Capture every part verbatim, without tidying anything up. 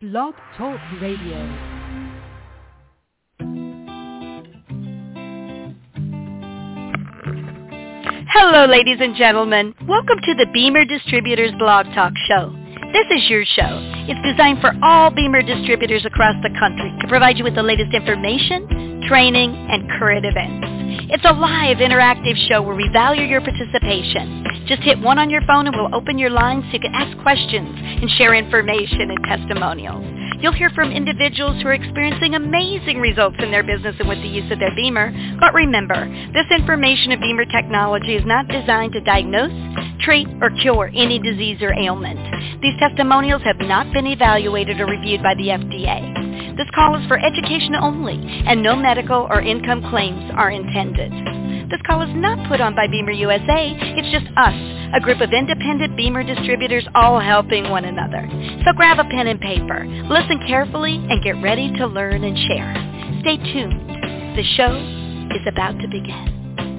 Blog Talk Radio. Hello, ladies and gentlemen. Welcome to the Beamer Distributors Blog Talk Show. This is your show. It's designed for all Beamer distributors across the country to provide you with the latest information, training, and current events. It's a live, interactive show where we value your participation. Just hit one on your phone and we'll open your lines so you can ask questions and share information and testimonials. You'll hear from individuals who are experiencing amazing results in their business and with the use of their Beamer. But remember, this information of Beamer technology is not designed to diagnose, treat, or cure any disease or ailment. These testimonials have not been evaluated or reviewed by the F D A. This call is for education only, and no medical or income claims are intended. This call is not put on by Beamer U S A. It's just us, a group of independent Beamer distributors all helping one another. So grab a pen and paper, listen carefully, and get ready to learn and share. Stay tuned. The show is about to begin.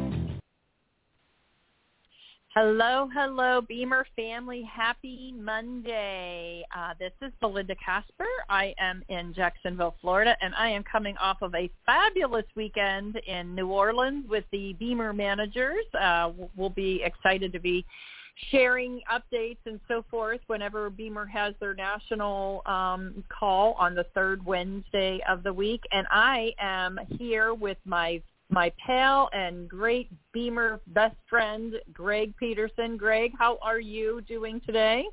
Hello, hello, Beamer family. Happy Monday. Uh, this is Belinda Casper. I am in Jacksonville, Florida, and I am coming off of a fabulous weekend in New Orleans with the Beamer managers. Uh, we'll be excited to be sharing updates and so forth whenever Beamer has their national um, call on the third Wednesday of the week. And I am here with my my pal and great Beamer best friend, Greg Peterson. Greg, how are you doing today?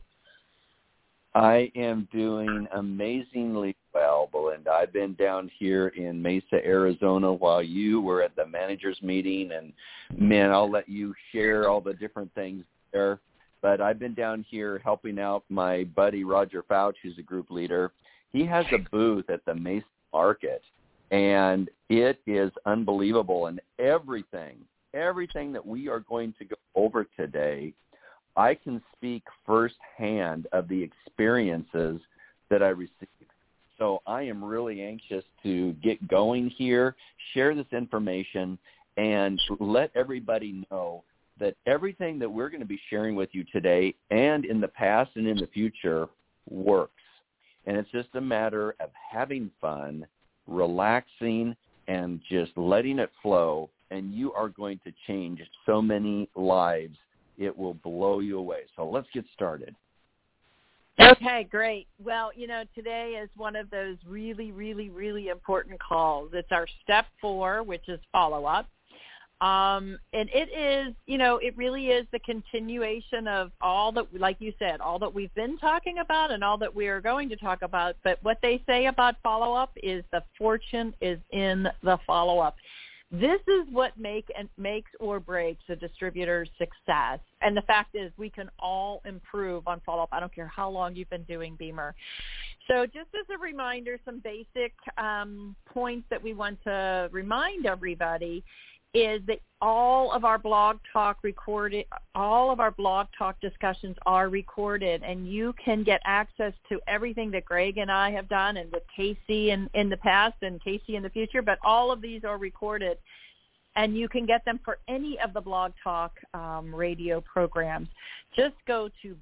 I am doing amazingly well, Belinda. I've been down here in Mesa, Arizona while you were at the managers meeting, and, man, I'll let you share all the different things there. But I've been down here helping out my buddy Roger Fouch, who's a group leader. He has a booth at the Mesa Market, and it is unbelievable. And everything, everything that we are going to go over today, I can speak firsthand of the experiences that I received. So I am really anxious to get going here, share this information, and let everybody know that everything that we're going to be sharing with you today and in the past and in the future works. And it's just a matter of having fun, relaxing, and just letting it flow, and you are going to change so many lives. It will blow you away. So let's get started. Okay, great. Well, you know, today is one of those really, really, really important calls. It's our step four, which is follow-up. Um, and it is, you know, it really is the continuation of all that, like you said, all that we've been talking about and all that we are going to talk about. But what they say about follow-up is the fortune is in the follow-up. This is what make and makes or breaks a distributor's success. And the fact is we can all improve on follow-up. I don't care how long you've been doing Beamer. So just as a reminder, some basic um, points that we want to remind everybody is that all of our blog talk recorded, all of our blog talk discussions are recorded, and you can get access to everything that Greg and I have done and with Casey in, in the past and Casey in the future, but all of these are recorded, and you can get them for any of the blog talk um, radio programs. Just go to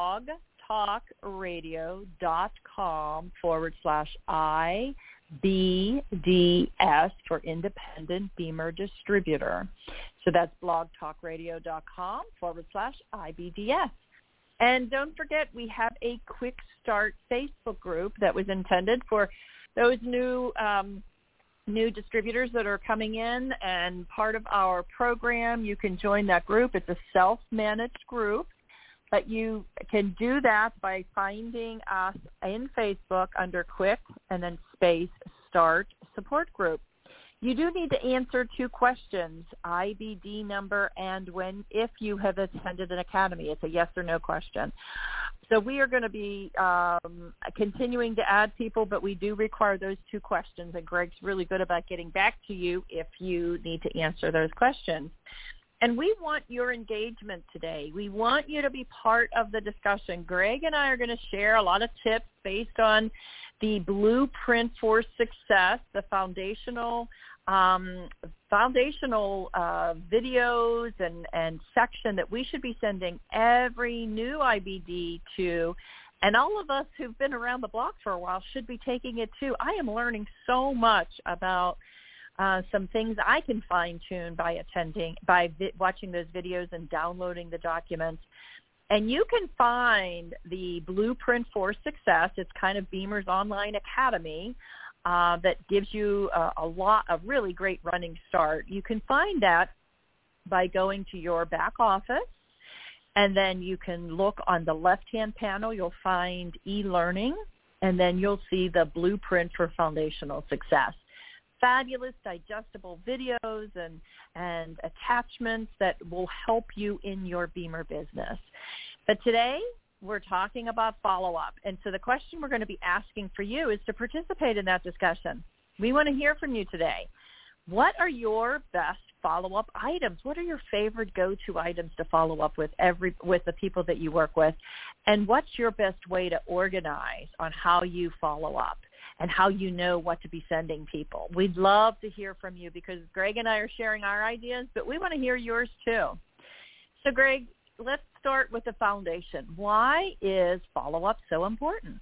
blogtalkradio.com forward slash I. B D S for Independent Beamer Distributor. So that's blogtalkradio.com forward slash IBDS. And don't forget, we have a Quick Start Facebook group that was intended for those new um, new distributors that are coming in and part of our program. You can join that group. It's a self-managed group. But you can do that by finding us in Facebook under Quick and then space Start Support Group. You do need to answer two questions, I B D number and when, if you have attended an academy. It's a yes or no question. So we are going to be um, continuing to add people, but we do require those two questions, and Greg's really good about getting back to you if you need to answer those questions. And we want your engagement today. We want you to be part of the discussion. Greg and I are going to share a lot of tips based on the blueprint for success, the foundational um, foundational uh, videos and, and section that we should be sending every new I B D to And all of us who've been around the block for a while should be taking it too. I am learning so much about uh, some things I can fine-tune by attending, by vi- watching those videos and downloading the documents. And you can find the Blueprint for Success. It's kind of Beamer's online academy uh, that gives you a, a lot, a really great running start. You can find that by going to your back office, and then you can look on the left-hand panel. You'll find e-learning, and then you'll see the Blueprint for Foundational Success. Fabulous digestible videos and, and attachments that will help you in your Beamer business. But today, we're talking about follow-up. And so the question we're going to be asking for you is to participate in that discussion. We want to hear from you today. What are your best follow-up items? What are your favorite go-to items to follow up with every with the people that you work with? And what's your best way to organize on how you follow up and how you know what to be sending people? We'd love to hear from you because Greg and I are sharing our ideas, but we want to hear yours too. So Greg, let's start with the foundation. Why is follow-up so important?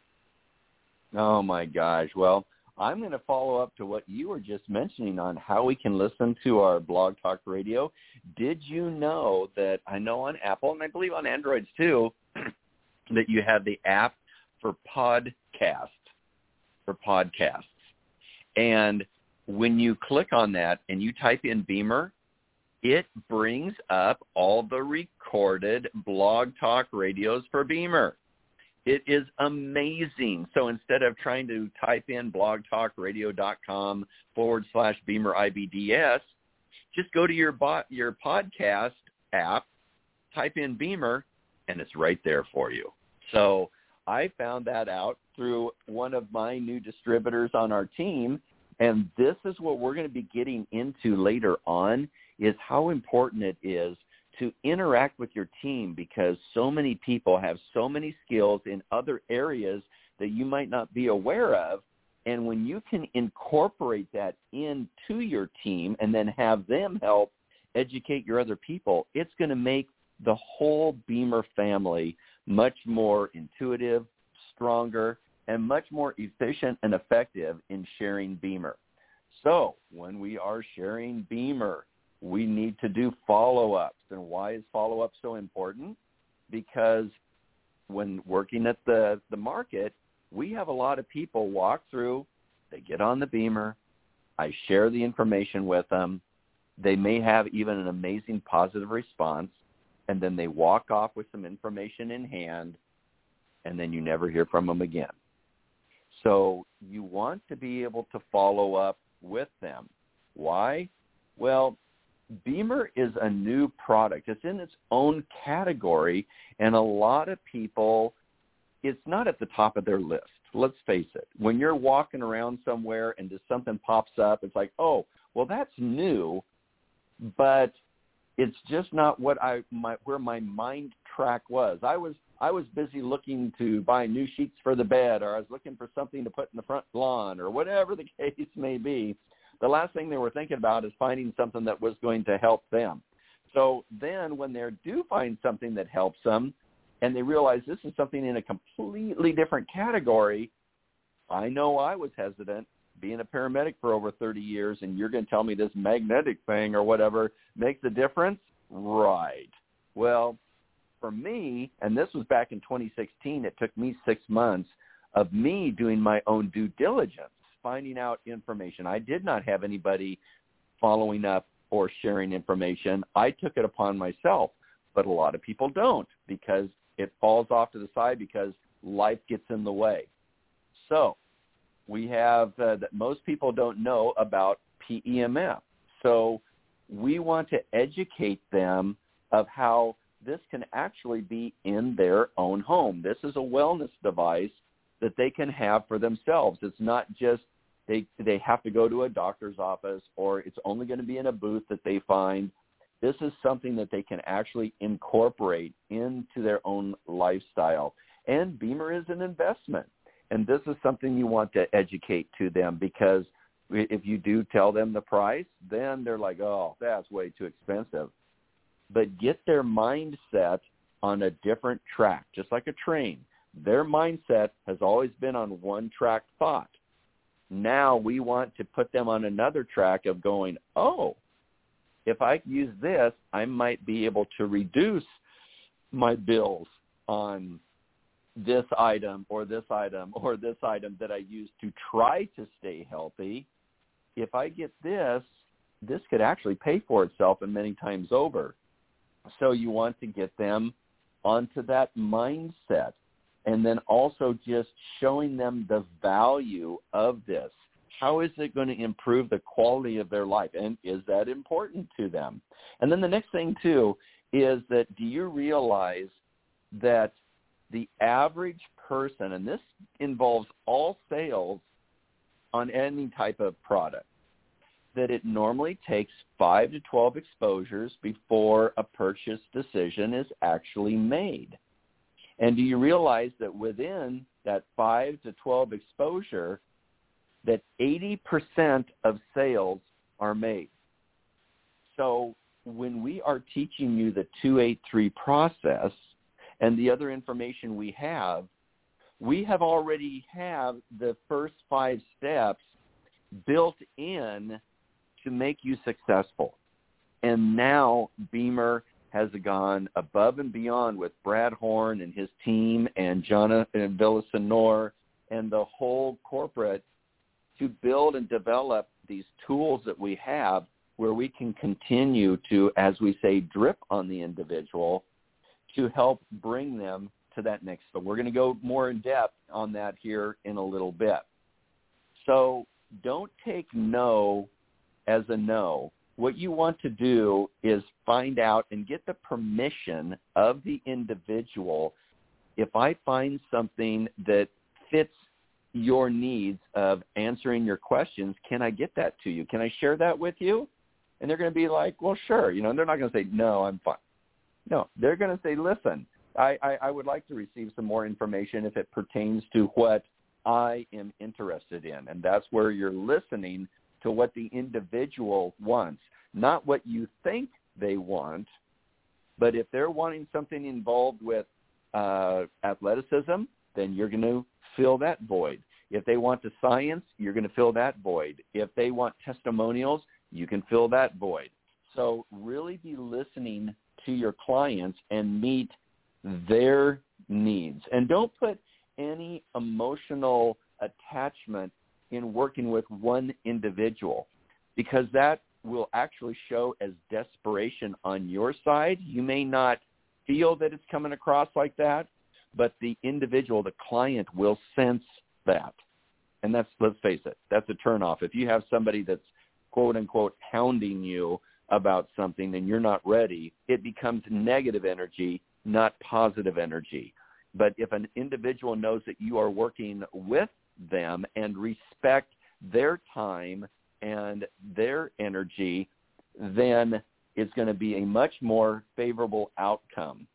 Oh, my gosh. Well, I'm going to follow up to what you were just mentioning on how we can listen to our Blog Talk Radio. Did you know that I know on Apple, and I believe on Androids too, that you have the app for podcast, for podcasts. And when you click on that and you type in Beamer, it brings up all the recorded Blog Talk radios for Beamer. It is amazing. So instead of trying to type in blogtalkradio.com forward slash Beamer IBDS, just go to your bot, your podcast app, type in Beamer, and it's right there for you. So I found that out through one of my new distributors on our team, and this is what we're going to be getting into later on, is how important it is to interact with your team, because so many people have so many skills in other areas that you might not be aware of. And when you can incorporate that into your team and then have them help educate your other people, it's going to make the whole Beamer family much more intuitive, stronger, and much more efficient and effective in sharing Beamer. So when we are sharing Beamer, we need to do follow-ups. And why is follow-up so important? Because when working at the, the market, we have a lot of people walk through, they get on the Beamer, I share the information with them, they may have even an amazing positive response, and then they walk off with some information in hand, and then you never hear from them again. So you want to be able to follow up with them. Why? Well, Beamer is a new product. It's in its own category, and a lot of people, it's not at the top of their list. Let's face it. When you're walking around somewhere and just something pops up, it's like, oh, well, that's new, but it's just not what I my where my mind track was. I was I was busy looking to buy new sheets for the bed, or I was looking for something to put in the front lawn, or whatever the case may be. The last thing they were thinking about is finding something that was going to help them. So then when they do find something that helps them and they realize this is something in a completely different category, I know I was hesitant being a paramedic for over thirty years, and you're going to tell me this magnetic thing or whatever makes a difference? Right. Well, for me, and this was back in twenty sixteen, it took me six months of me doing my own due diligence, finding out information. I did not have anybody following up or sharing information. I took it upon myself, but a lot of people don't because it falls off to the side because life gets in the way. So we have uh, that most people don't know about P E M F. So we want to educate them of how this can actually be in their own home. This is a wellness device that they can have for themselves. It's not just They they have to go to a doctor's office, or it's only going to be in a booth that they find. This is something that they can actually incorporate into their own lifestyle. And Beamer is an investment. And this is something you want to educate to them, because if you do tell them the price, then they're like, oh, that's way too expensive. But get their mindset on a different track, just like a train. Their mindset has always been on one-track thought. Now we want to put them on another track of going, oh, if I use this, I might be able to reduce my bills on this item or this item or this item that I use to try to stay healthy. If I get this, this could actually pay for itself and many times over. So you want to get them onto that mindset, and then also just showing them the value of this. How is it going to improve the quality of their life, and is that important to them? And then the next thing, too, is that do you realize that the average person, and this involves all sales on any type of product, that it normally takes five to twelve exposures before a purchase decision is actually made. And do you realize that within that five to twelve exposure, that eighty percent of sales are made? So when we are teaching you the two eight three process and the other information we have, we have already have the first five steps built in to make you successful. And now Beamer has gone above and beyond with Brad Horn and his team and Jonathan Villasenor and the whole corporate to build and develop these tools that we have where we can continue to, as we say, drip on the individual to help bring them to that next step. We're going to go more in depth on that here in a little bit. So don't take no as a no. What you want to do is find out and get the permission of the individual. If I find something that fits your needs of answering your questions, can I get that to you? Can I share that with you? And they're going to be like, well, sure. You know, they're not going to say, no, I'm fine. No, they're going to say, listen, I, I, I would like to receive some more information if it pertains to what I am interested in. And that's where you're listening to what the individual wants, not what you think they want, but if they're wanting something involved with uh, athleticism, then you're going to fill that void. If they want the science, you're going to fill that void. If they want testimonials, you can fill that void. So really be listening to your clients and meet their needs. And don't put any emotional attachment in working with one individual, because that will actually show as desperation on your side. You may not feel that it's coming across like that, but the individual, the client, will sense that. And that's, let's face it, that's a turnoff. If you have somebody that's quote unquote hounding you about something and you're not ready, it becomes negative energy, not positive energy. But if an individual knows that you are working with them and respect their time and their energy, then it's going to be a much more favorable outcome.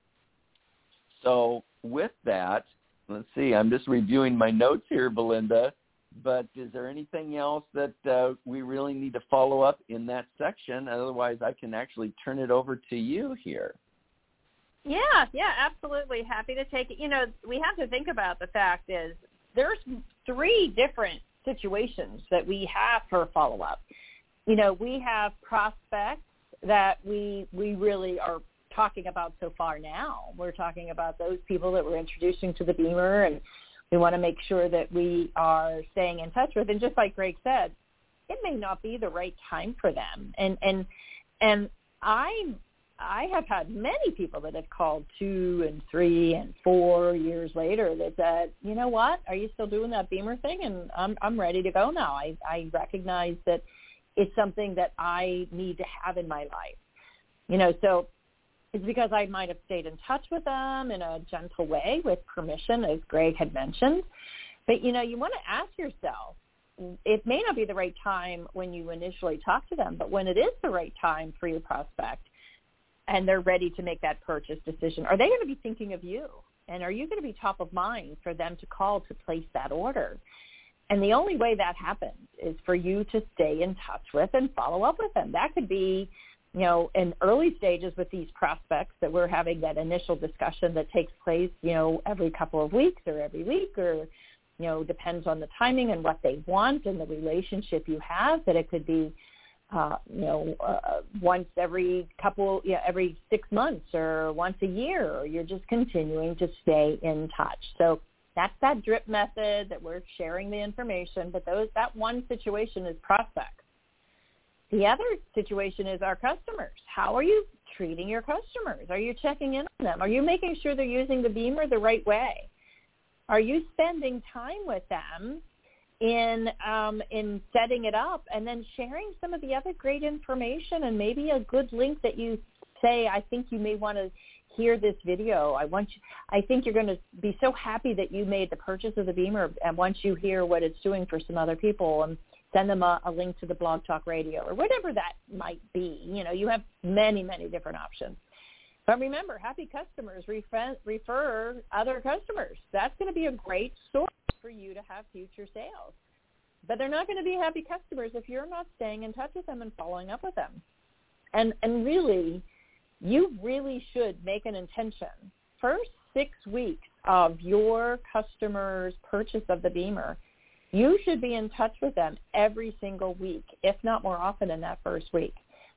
So with that, let's see, I'm just reviewing my notes here, Belinda, but is there anything else that uh, we really need to follow up in that section? Otherwise, I can actually turn it over to you here. Yeah, yeah, absolutely. Happy to take it. You know, we have to think about the fact is there's three different situations that we have for follow-up. You know, we have prospects that we we really are talking about so far now. We're talking about those people that we're introducing to the Beamer, and we want to make sure that we are staying in touch with. And just like Greg said, it may not be the right time for them. And and and I I have had many people that have called two and three and four years later that said, you know what, are you still doing that Beamer thing? And I'm I'm ready to go now. I, I recognize that it's something that I need to have in my life. You know, so it's because I might have stayed in touch with them in a gentle way with permission, as Greg had mentioned. But, you know, you want to ask yourself, it may not be the right time when you initially talk to them, but when it is the right time for your prospect and they're ready to make that purchase decision, are they going to be thinking of you? And are you going to be top of mind for them to call to place that order? And the only way that happens is for you to stay in touch with and follow up with them. That could be you know, in early stages with these prospects that we're having that initial discussion that takes place, you know, every couple of weeks or every week or, you know, depends on the timing and what they want and the relationship you have, that it could be, uh, you know, uh, once every couple, yeah, every six months or once a year, or you're just continuing to stay in touch. So that's that drip method that we're sharing the information, but those that one situation is prospects. The other situation is our customers. How are you treating your customers? Are you checking in on them? Are you making sure they're using the Beamer the right way? Are you spending time with them in um, in setting it up and then sharing some of the other great information and maybe a good link that you say, I think you may want to hear this video. I want you, I think you're going to be so happy that you made the purchase of the Beamer, and once you hear what it's doing for some other people, and send them a, a link to the Blog Talk Radio or whatever that might be. You know, you have many, many different options. But remember, happy customers refer, refer other customers. That's going to be a great source for you to have future sales. But they're not going to be happy customers if you're not staying in touch with them and following up with them. And and really, you really should make an intention. First six weeks of your customer's purchase of the Beamer, you should be in touch with them every single week, if not more often in that first week.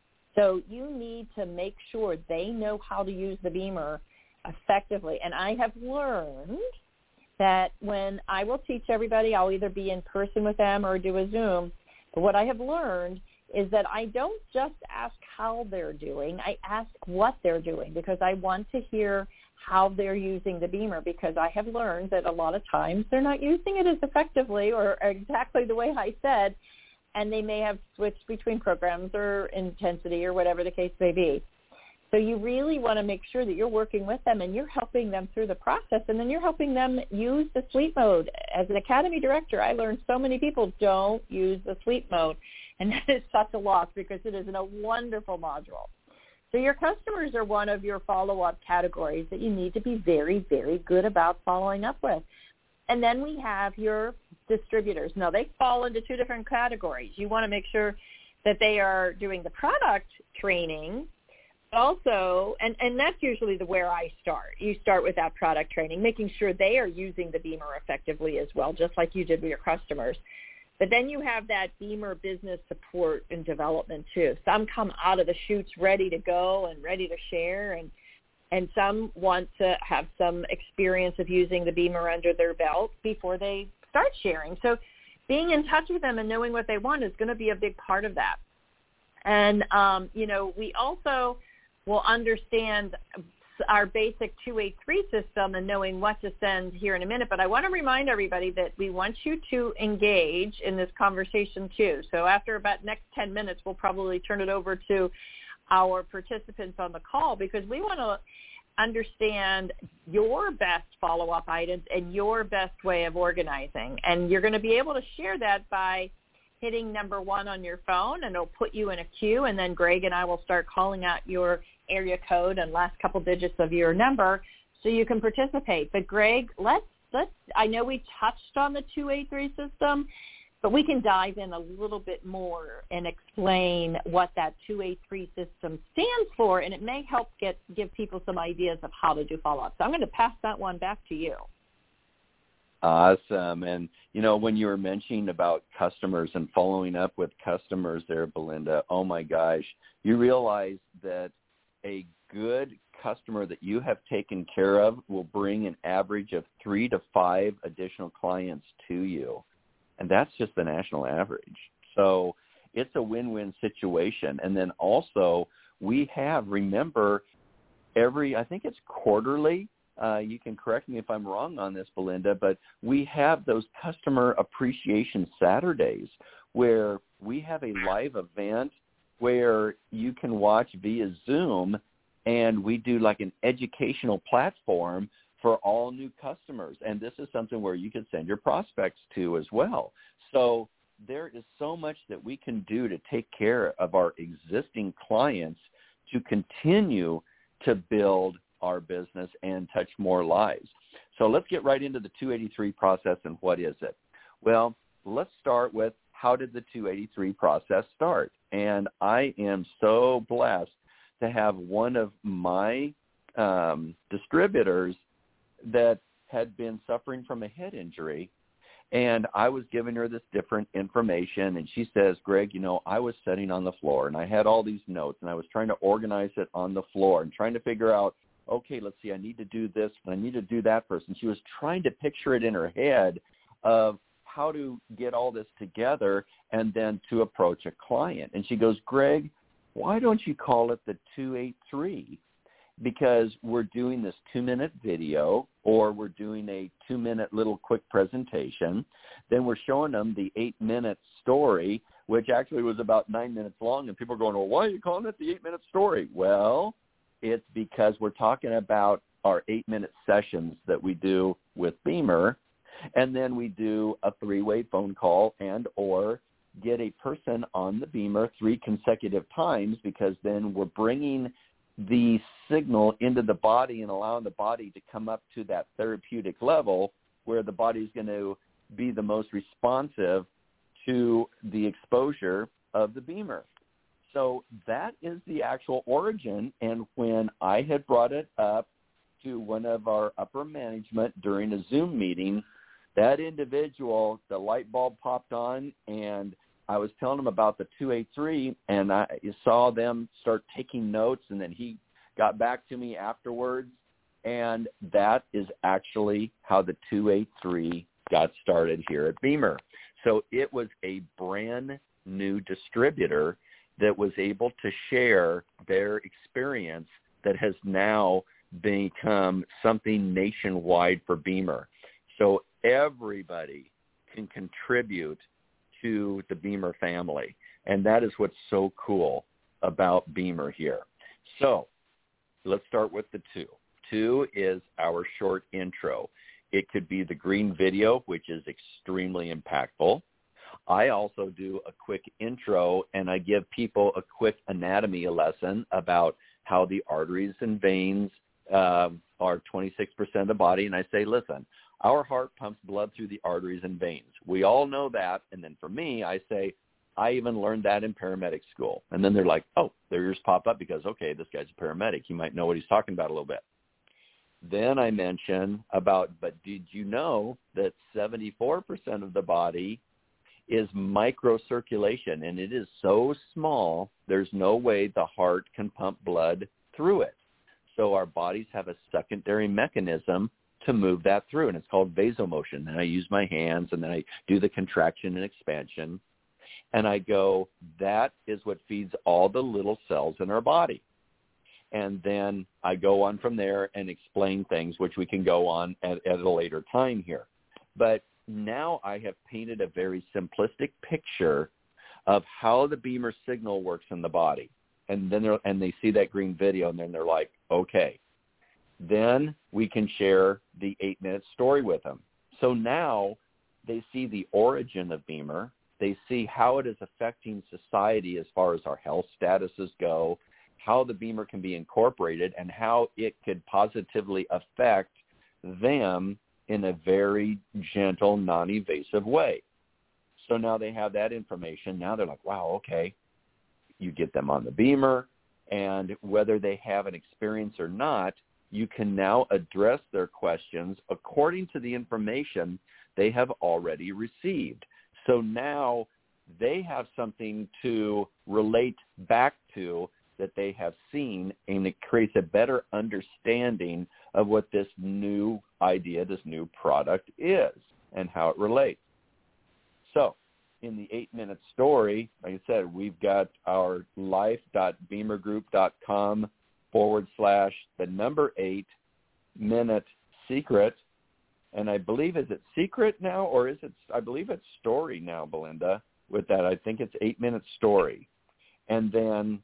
So you need to make sure they know how to use the Beamer effectively. And I have learned that when I will teach everybody, I'll either be in person with them or do a Zoom. But what I have learned is that I don't just ask how they're doing. I ask what they're doing, because I want to hear how they're using the Beamer, because I have learned that a lot of times they're not using it as effectively or exactly the way I said, and they may have switched between programs or intensity or whatever the case may be. So you really want to make sure that you're working with them and you're helping them through the process, and then you're helping them use the sleep mode. As an Academy director, I learned so many people don't use the sleep mode, and that is such a loss because it is a wonderful module. So your customers are one of your follow-up categories that you need to be very, very good about following up with. And then we have your distributors. Now, they fall into two different categories. You want to make sure that they are doing the product training also, and, and that's usually the where I start. You start with that product training, making sure they are using the Beamer effectively as well, just like you did with your customers. But then you have that Beamer business support and development too. Some come out of the chutes ready to go and ready to share, and and some want to have some experience of using the Beamer under their belt before they start sharing. So being in touch with them and knowing what they want is going to be a big part of that. And, um, you know, we also will understand our basic two eighty-three system and knowing what to send here in a minute. But I want to remind everybody that we want you to engage in this conversation too. So after about next ten minutes, we'll probably turn it over to our participants on the call, because we want to understand your best follow-up items and your best way of organizing. And you're going to be able to share that by hitting number one on your phone, and it'll put you in a queue, and then Greg and I will start calling out your area code and last couple digits of your number so you can participate. But Greg, let's, let's, I know we touched on the two eighty-three system, but we can dive in a little bit more and explain what that two eighty-three system stands for, and it may help get give people some ideas of how to do follow-up. So I'm going to pass that one back to you. Awesome. And, you know, when you were mentioning about customers and following up with customers there, Belinda, oh, my gosh, you realize that a good customer that you have taken care of will bring an average of three to five additional clients to you. And that's just the national average. So it's a win-win situation. And then also we have, remember, every, I think it's quarterly, uh, you can correct me if I'm wrong on this, Belinda, but we have those customer appreciation Saturdays where we have a live event where you can watch via Zoom, and we do like an educational platform for all new customers. And this is something where you can send your prospects to as well. So there is so much that we can do to take care of our existing clients to continue to build our business and touch more lives. So let's get right into the two eighty-three process and what is it? Well, let's start with how did the two eighty-three process start? And I am so blessed to have one of my um, distributors that had been suffering from a head injury. And I was giving her this different information, and she says, Greg, you know, I was sitting on the floor, and I had all these notes, and I was trying to organize it on the floor and trying to figure out, okay, let's see, I need to do this, and I need to do that first. And she was trying to picture it in her head of how to get all this together and then to approach a client. And she goes, Greg, why don't you call it the two eighty-three? Because we're doing this two-minute video, or we're doing a two-minute little quick presentation. Then we're showing them the eight-minute story, which actually was about nine minutes long. And people are going, well, why are you calling it the eight-minute story? Well, it's because we're talking about our eight-minute sessions that we do with Beamer. And then we do a three-way phone call and or get a person on the Beamer three consecutive times, because then we're bringing the signal into the body and allowing the body to come up to that therapeutic level where the body is going to be the most responsive to the exposure of the Beamer. So that is the actual origin. And when I had brought it up to one of our upper management during a Zoom meeting, that individual, the light bulb popped on, and I was telling him about the two eighty-three, and I saw them start taking notes, and then he got back to me afterwards, and that is actually how the two eighty-three got started here at Beamer. So it was a brand new distributor that was able to share their experience that has now become something nationwide for Beamer. So everybody can contribute to the Beamer family, and that is what's so cool about Beamer here. So let's start with the two. Two is our short intro. It could be the green video, which is extremely impactful. I also do a quick intro, and I give people a quick anatomy lesson about how the arteries and veins uh, are twenty-six percent of the body, and I say, listen, our heart pumps blood through the arteries and veins. We all know that. And then for me, I say, I even learned that in paramedic school. And then they're like, oh, their ears pop up because, okay, this guy's a paramedic. He might know what he's talking about a little bit. Then I mention about, but did you know that seventy-four percent of the body is microcirculation, and it is so small, there's no way the heart can pump blood through it. So our bodies have a secondary mechanism to move that through, and it's called vasomotion. And I use my hands, and then I do the contraction and expansion, and I go, that is what feeds all the little cells in our body. And then I go on from there and explain things, which we can go on at, at a later time here. But now I have painted a very simplistic picture of how the Beamer signal works in the body. And then they're, and they see that green video, and then they're like, okay. Then we can share the eight-minute story with them. So now they see the origin of Beamer. They see how it is affecting society as far as our health statuses go, how the Beamer can be incorporated, and how it could positively affect them in a very gentle, non-invasive way. So now they have that information. Now they're like, wow, okay. You get them on the Beamer, and whether they have an experience or not, you can now address their questions according to the information they have already received. So now they have something to relate back to that they have seen, and it creates a better understanding of what this new idea, this new product is and how it relates. So in the eight-minute story, like I said, we've got our life.beamergroup.com forward slash the number eight minute secret. And I believe, is it secret now, or is it, I believe it's story now, Belinda, with that. I think it's eight minute story. And then,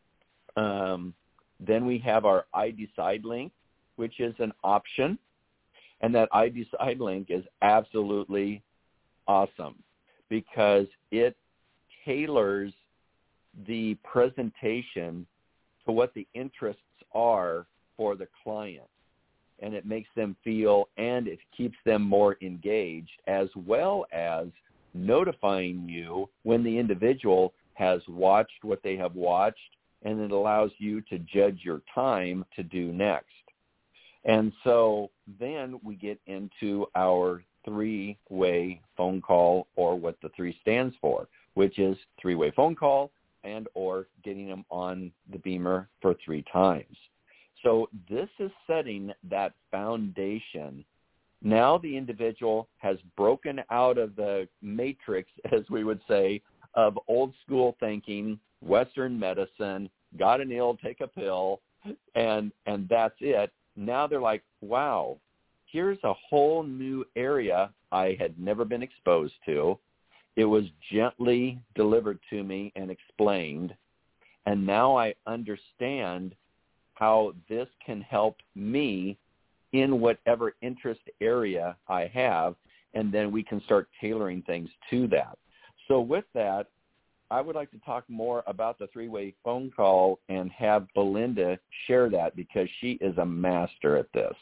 um, then we have our I Decide link, which is an option. And that I Decide link is absolutely awesome because it tailors the presentation to what the interests are for the client. And it makes them feel, and it keeps them more engaged, as well as notifying you when the individual has watched what they have watched, and it allows you to judge your time to do next. And so then we get into our three-way phone call, or what the three stands for, which is three-way phone call and or getting them on the Beamer for three times. So this is setting that foundation. Now the individual has broken out of the matrix, as we would say, of old school thinking, Western medicine, got an ill, take a pill, and and that's it. Now they're like, wow, here's a whole new area I had never been exposed to. It was gently delivered to me and explained, and now I understand how this can help me in whatever interest area I have, and then we can start tailoring things to that. So with that, I would like to talk more about the three-way phone call and have Belinda share that, because she is a master at this.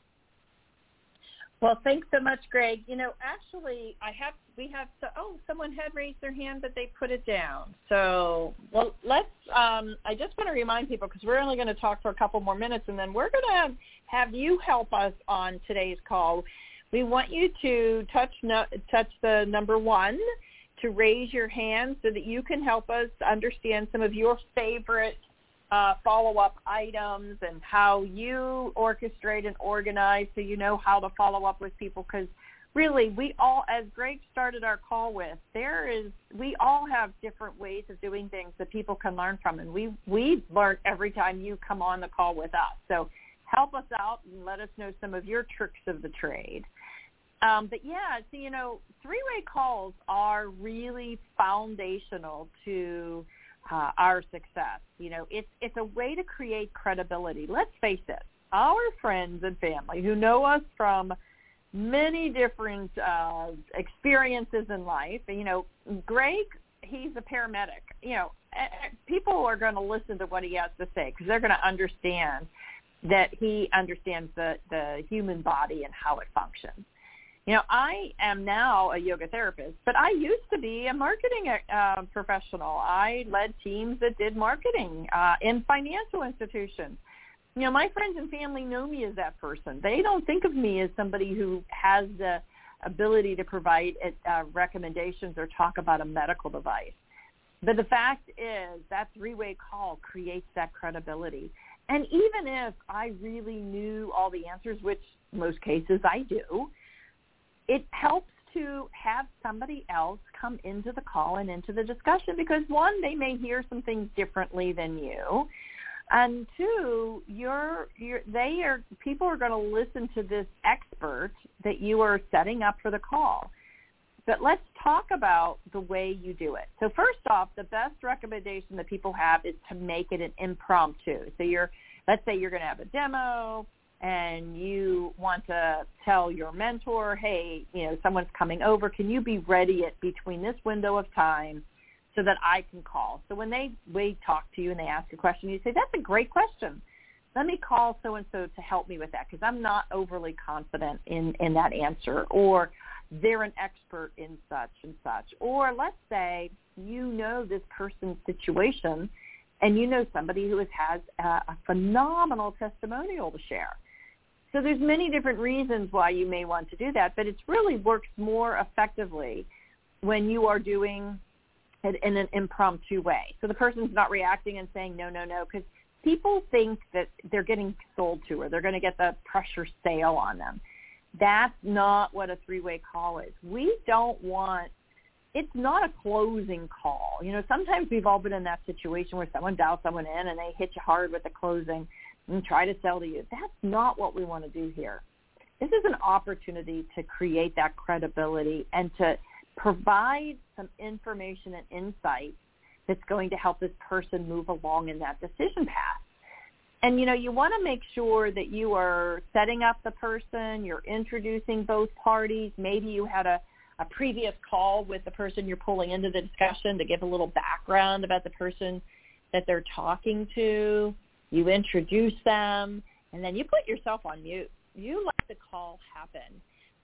Well, thanks so much, Greg. You know, actually, I have we have so, oh, someone had raised their hand, but they put it down. So, well, let's. Um, I just want to remind people, because we're only going to talk for a couple more minutes, and then we're going to have, have you help us on today's call. We want you to touch no, touch the number one to raise your hand so that you can help us understand some of your favorite uh, follow-up items and how you orchestrate and organize so you know how to follow up with people. Because really, we all, as Greg started our call with, there is, we all have different ways of doing things that people can learn from, and we, we learn every time you come on the call with us. So help us out and let us know some of your tricks of the trade. Um, but yeah, so, you know, three-way calls are really foundational to uh, our success. You know, it's it's a way to create credibility. Let's face it, our friends and family who know us from many different uh, experiences in life, you know, Greg, he's a paramedic. You know, people are going to listen to what he has to say because they're going to understand that he understands the, the human body and how it functions. You know, I am now a yoga therapist, but I used to be a marketing uh, professional. I led teams that did marketing uh, in financial institutions. You know, my friends and family know me as that person. They don't think of me as somebody who has the ability to provide uh, recommendations or talk about a medical device. But the fact is that three-way call creates that credibility. And even if I really knew all the answers, which most cases I do, it helps to have somebody else come into the call and into the discussion because, one, they may hear some things differently than you, and two, you're, you're, they are people are going to listen to this expert that you are setting up for the call. But let's talk about the way you do it. So first off, the best recommendation that people have is to make it an impromptu. So you're, let's say you're going to have a demo, and you want to tell your mentor, hey, you know, someone's coming over. Can you be ready at between this window of time so that I can call? So when they, they talk to you and they ask a question, you say, that's a great question. Let me call so-and-so to help me with that because I'm not overly confident in, in that answer. Or they're an expert in such and such. Or let's say you know this person's situation and you know somebody who has, has a, a phenomenal testimonial to share. So there's many different reasons why you may want to do that, but it really works more effectively when you are doing it in an impromptu way. So the person's not reacting and saying no, no, no, because people think that they're getting sold to or they're going to get the pressure sale on them. That's not what a three-way call is. We don't want – it's not a closing call. You know, sometimes we've all been in that situation where someone dials someone in and they hit you hard with the closing and try to sell to you. That's not what we want to do here. This is an opportunity to create that credibility and to provide some information and insight that's going to help this person move along in that decision path. And, you know, you want to make sure that you are setting up the person, you're introducing both parties. Maybe you had a, a previous call with the person you're pulling into the discussion to give a little background about the person that they're talking to. You introduce them, and then you put yourself on mute. You let the call happen.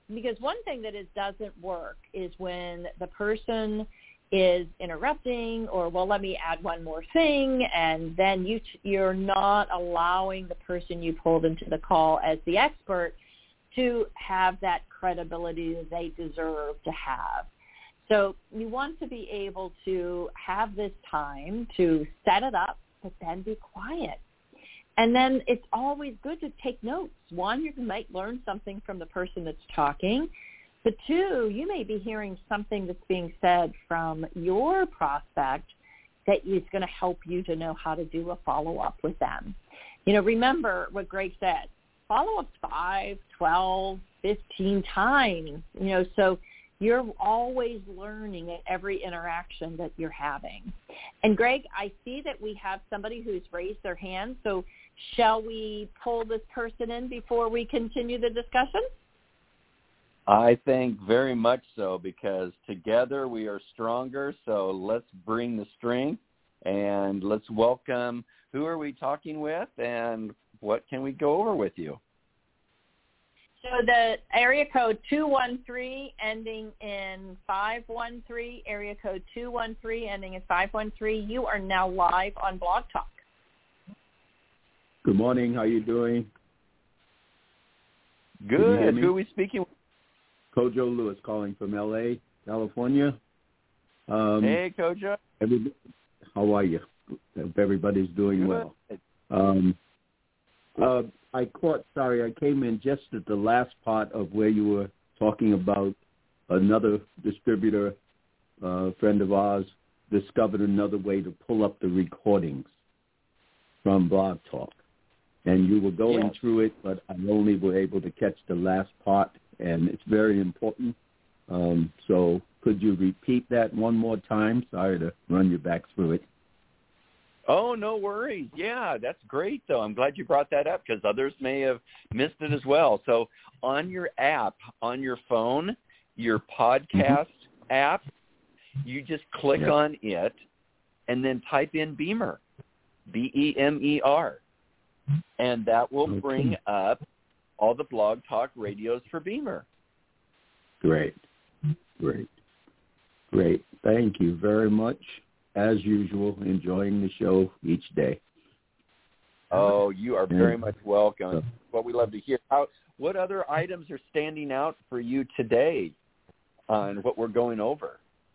because one thing that is doesn't work is when the person is interrupting or, well, let me add one more thing, and then you, you're not allowing the person you pulled into the call as the expert to have that credibility that they deserve to have. So you want to be able to have this time to set it up, but then be quiet. And then it's always good to take notes. One, you might learn something from the person that's talking. But two, you may be hearing something that's being said from your prospect that is going to help you to know how to do a follow-up with them. You know, remember what Greg said, follow-ups five, twelve, fifteen times, you know, so you're always learning at every interaction that you're having. And Greg, I see that we have somebody who's raised their hand, so shall we pull this person in before we continue the discussion? I think very much so, because together we are stronger. So let's bring the strength, and let's welcome, who are we talking with, and what can we go over with you? So the area code two one three ending in five one three, area code two one three ending in five one three, you are now live on Blog Talk. Good morning. How you doing? Good. Who are we speaking with? Kojo Lewis calling from L A, California. Um, hey, Kojo. Every, how are you? Hope everybody's doing Good. well. Um, uh, I caught, sorry, I came in just at the last part of where you were talking about another distributor, a uh, friend of ours, discovered another way to pull up the recordings from Blog Talk. And you were going yes. through it, but I only were able to catch the last part, and it's very important. Um, so could you repeat that one more time? Sorry to run you back through it. Oh, no worries. Yeah, that's great, though. I'm glad you brought that up because others may have missed it as well. So on your app, on your phone, your podcast mm-hmm. app, you just click yep. on it and then type in Beamer, B E M E R, and that will okay. bring up all the Blog Talk radios for Beamer. Great. Great. Great. Thank you very much. As usual, enjoying the show each day. Oh, you are very much welcome. What we love to hear. How, what other items are standing out for you today on what we're going over?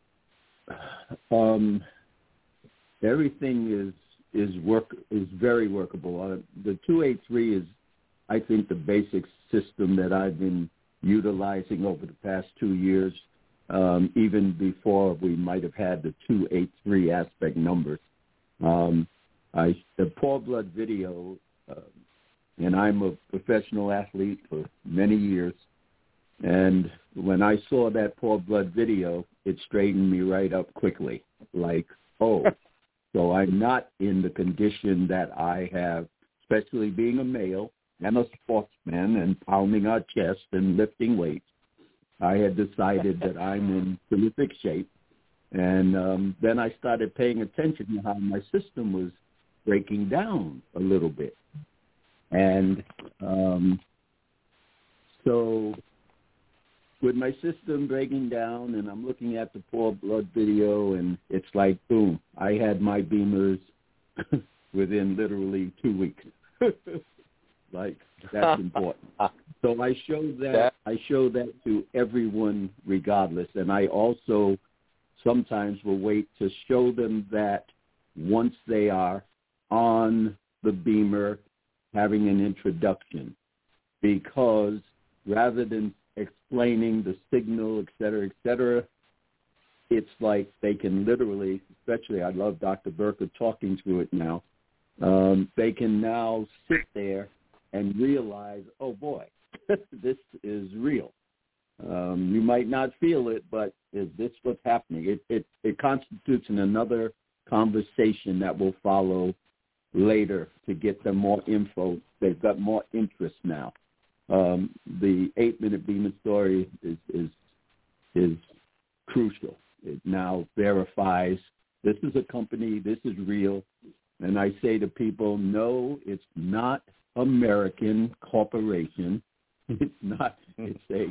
Um, everything is is work is very workable. Uh, the two eighty-three is, I think, the basic system that I've been utilizing over the past two years. Um, even before we might have had the two eighty-three aspect numbers. Um, I, the Poor Blood video, uh, and I'm a professional athlete for many years, and when I saw that Poor Blood video, it straightened me right up quickly, like, oh, so I'm not in the condition that I have, especially being a male and a sportsman and pounding our chest and lifting weights. I had decided that I'm in terrific shape, and um, then I started paying attention to how my system was breaking down a little bit. And um, so with my system breaking down, and I'm looking at the Poor Blood video, and it's like, boom, I had my Beamers within literally two weeks. Like, that's important. So I show that I show that to everyone regardless, and I also sometimes will wait to show them that once they are on the Beamer having an introduction, because rather than explaining the signal, et cetera, et cetera, it's like they can literally, especially I love Doctor Burka talking through it now, um, they can now sit there and realize, oh, boy, this is real. Um, you might not feel it, but is this what's happening? It, it, it constitutes an another conversation that will follow later to get them more info. They've got more interest now. Um, the eight-minute Beamer story is, is, is crucial. It now verifies this is a company, this is real. And I say to people, no, it's not American corporation. It's not. It's a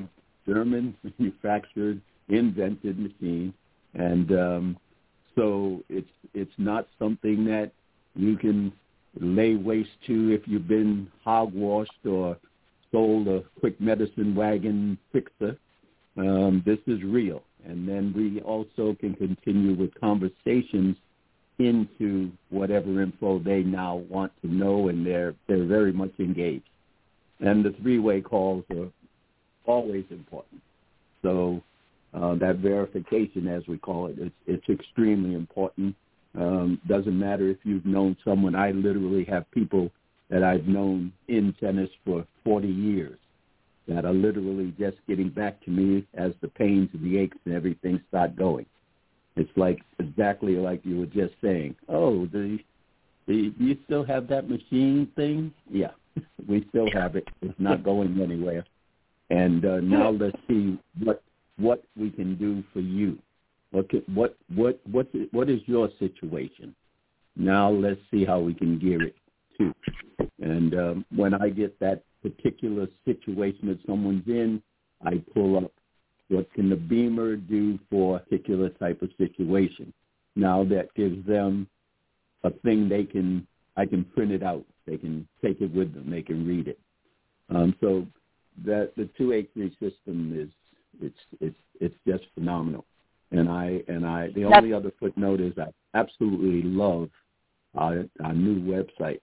German manufactured, invented machine, and um, so it's it's not something that you can lay waste to if you've been hogwashed or sold a quick medicine wagon fixer. Um, this is real. And then we also can continue with conversations into whatever info they now want to know, and they're they're very much engaged. And the three-way calls are always important. So uh, that verification, as we call it, it's, it's extremely important. Um, doesn't matter if you've known someone. I literally have people that I've known in tennis for forty years that are literally just getting back to me as the pains and the aches and everything start going. It's like exactly like you were just saying. Oh, the, the you still have that machine thing? Yeah, we still have it. It's not going anywhere. And uh, now let's see what what we can do for you. What what what what what is your situation? Now let's see how we can gear it too. And um, when I get that particular situation that someone's in, I pull up what can the Beamer do for a particular type of situation. Now that gives them a thing they can, I can print it out. They can take it with them. They can read it. Um, so that the two eighty-three system is, it's it's it's just phenomenal. And I and I the only other footnote is I absolutely love our, our new website.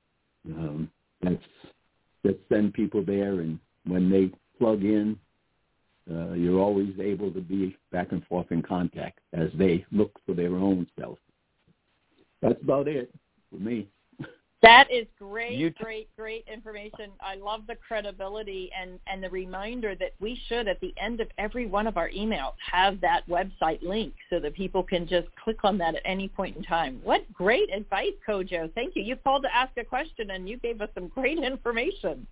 Um, that's just send people there, and when they plug in, uh, you're always able to be back and forth in contact as they look for their own self. That's about it for me. That is great, You t- great, great information. I love the credibility and, and the reminder that we should, at the end of every one of our emails, have that website link so that people can just click on that at any point in time. What great advice, Kojo. Thank you. You called to ask a question, and you gave us some great information.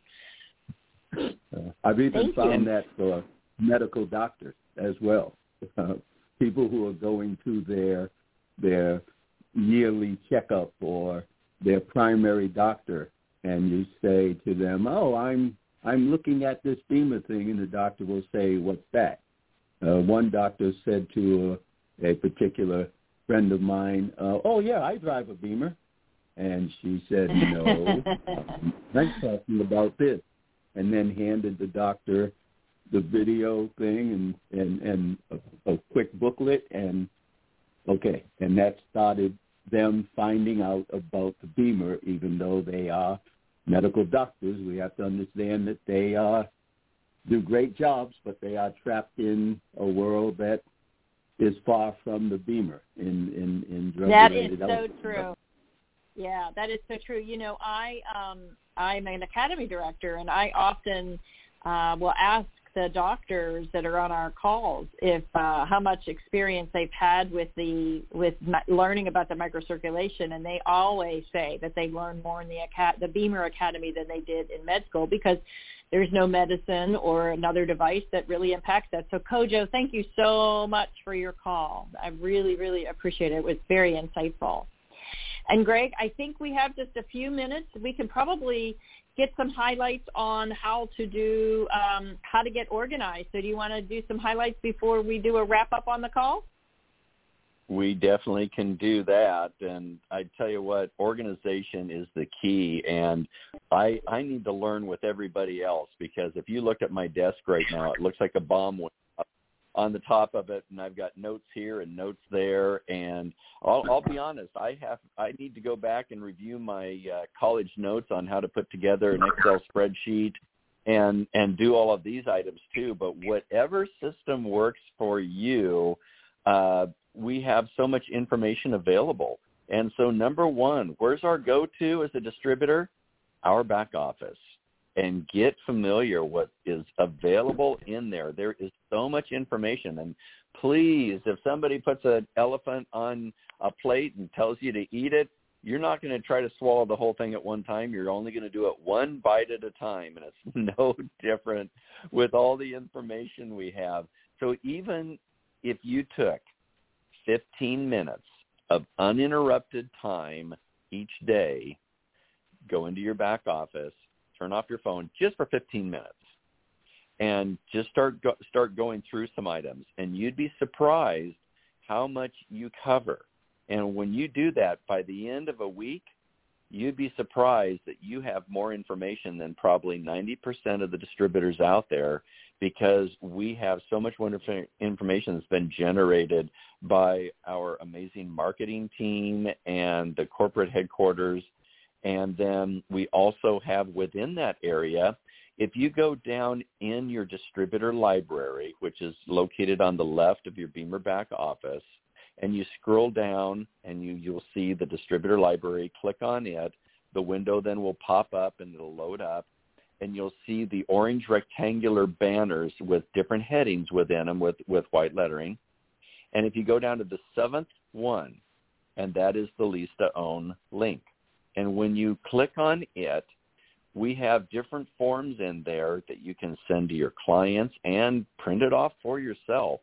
Uh, I've even Thank found you. that for medical doctors as well. Uh, people who are going to their their yearly checkup or their primary doctor, and you say to them, "Oh, I'm I'm looking at this Beamer thing," and the doctor will say, "What's that?" Uh, one doctor said to a, a particular friend of mine, uh, "Oh yeah, I drive a Beamer," and she said, "No, um, I'm talking about this," and then handed the doctor the video thing and and and a, a quick booklet, and okay, and that started them finding out about the Beamer. Even though they are medical doctors, we have to understand that they uh, do great jobs, but they are trapped in a world that is far from the Beamer in in, in drug-related That is so elements. true. Yeah, that is so true. You know, I um, I'm an academy director, and I often uh, will ask the doctors that are on our calls if uh, how much experience they've had with the with mi- learning about the microcirculation, and they always say that they learned more in the Acad- the Beamer Academy than they did in med school, because there's no medicine or another device that really impacts that. So Kojo, thank you so much for your call. I really, really appreciate it. It was very insightful. And Greg, I think we have just a few minutes. We can probably get some highlights on how to do, um, how to get organized. So do you want to do some highlights before we do a wrap-up on the call? We definitely can do that. And I tell you what, organization is the key. And I I need to learn with everybody else, because if you look at my desk right now, it looks like a bomb went up on the top of it, and I've got notes here and notes there. And I'll, I'll be honest, I have I need to go back and review my uh, college notes on how to put together an Excel spreadsheet and and do all of these items too. But whatever system works for you, uh, we have so much information available. And so number one, where's our go-to as a distributor? Our back office. And get familiar what is available in there. There is so much information. And please, if somebody puts an elephant on a plate and tells you to eat it, you're not going to try to swallow the whole thing at one time. You're only going to do it one bite at a time. And it's no different with all the information we have. So even if you took fifteen minutes of uninterrupted time each day, go into your back office, turn off your phone just for fifteen minutes, and just start go, start going through some items, and you'd be surprised how much you cover. And when you do that, by the end of a week, you'd be surprised that you have more information than probably ninety percent of the distributors out there, because we have so much wonderful information that's been generated by our amazing marketing team and the corporate headquarters. And then we also have within that area, if you go down in your distributor library, which is located on the left of your Beamer back office, and you scroll down and you, you'll see the distributor library, click on it. The window then will pop up and it'll load up, and you'll see the orange rectangular banners with different headings within them with, with white lettering. And if you go down to the seventh one, and that is the lease to own link. And when you click on it, we have different forms in there that you can send to your clients and print it off for yourself.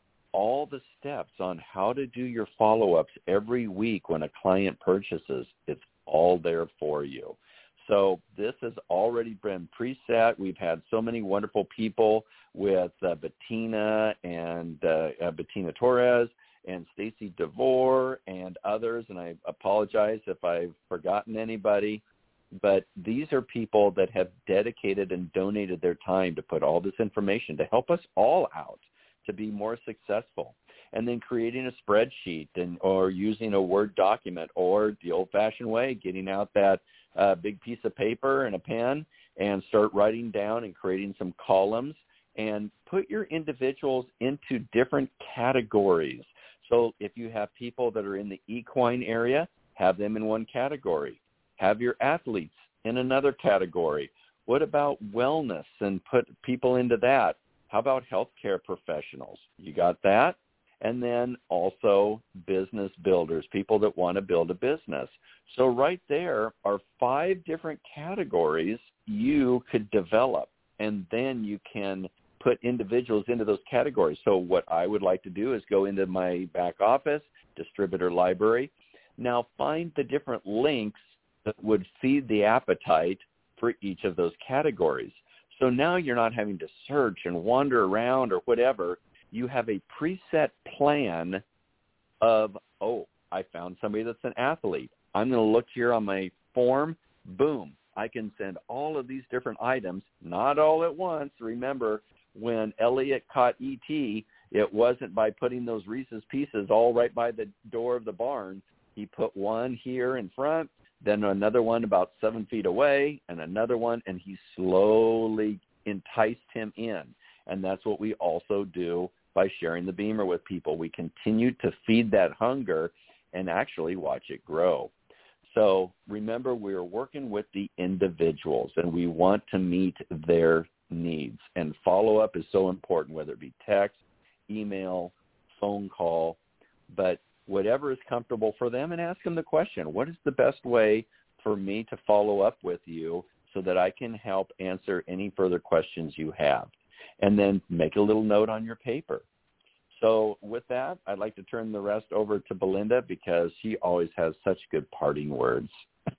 All the steps on how to do your follow-ups every week when a client purchases, it's all there for you. So this has already been preset. We've had so many wonderful people with uh, Bettina and uh, uh, Bettina Torres and Stacy DeVore and others, and I apologize if I've forgotten anybody, but these are people that have dedicated and donated their time to put all this information to help us all out to be more successful. And then creating a spreadsheet and or using a Word document, or the old-fashioned way, getting out that uh, big piece of paper and a pen and start writing down and creating some columns, and put your individuals into different categories. So if you have people that are in the equine area, have them in one category. Have your athletes in another category. What about wellness, and put people into that? How about healthcare professionals? You got that? And then also business builders, people that want to build a business. So right there are five different categories you could develop, and then you can put individuals into those categories. So what I would like to do is go into my back office, distributor library. Now find the different links that would feed the appetite for each of those categories. So now you're not having to search and wander around or whatever. You have a preset plan of, oh, I found somebody that's an athlete. I'm going to look here on my form. Boom. I can send all of these different items, not all at once. Remember, when Elliot caught E T, it wasn't by putting those Reese's Pieces all right by the door of the barn. He put one here in front, then another one about seven feet away, and another one, and he slowly enticed him in. And that's what we also do by sharing the Beamer with people. We continue to feed that hunger and actually watch it grow. So remember, we're working with the individuals, and we want to meet their needs. And follow-up is so important, whether it be text, email, phone call, but whatever is comfortable for them, and ask them the question, what is the best way for me to follow up with you so that I can help answer any further questions you have? And then make a little note on your paper. So with that, I'd like to turn the rest over to Belinda, because she always has such good parting words.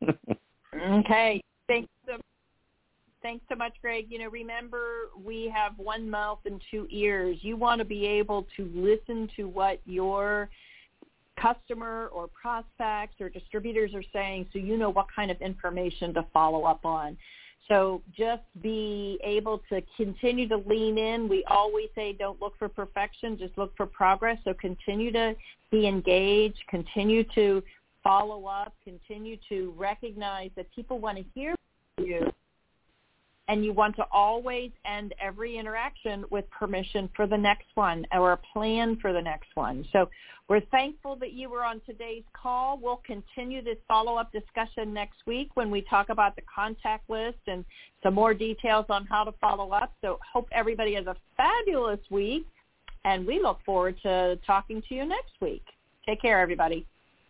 Okay. Thanks so, thanks so much, Greg. You know, remember, we have one mouth and two ears. You want to be able to listen to what your customer or prospects or distributors are saying, so you know what kind of information to follow up on. So just be able to continue to lean in. We always say don't look for perfection, just look for progress. So continue to be engaged, continue to follow up, continue to recognize that people want to hear from you. And you want to always end every interaction with permission for the next one, or a plan for the next one. So we're thankful that you were on today's call. We'll continue this follow-up discussion next week when we talk about the contact list and some more details on how to follow up. So hope everybody has a fabulous week, and we look forward to talking to you next week. Take care, everybody.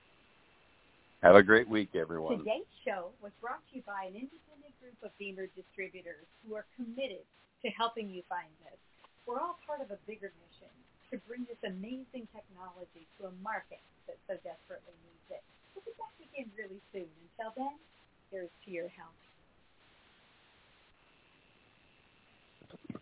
Have a great week, everyone. Today's show was brought to you by an independent group of Beamer distributors who are committed to helping you find this. We're all part of a bigger mission to bring this amazing technology to a market that so desperately needs it. We'll be back again really soon. Until then, here's to your health.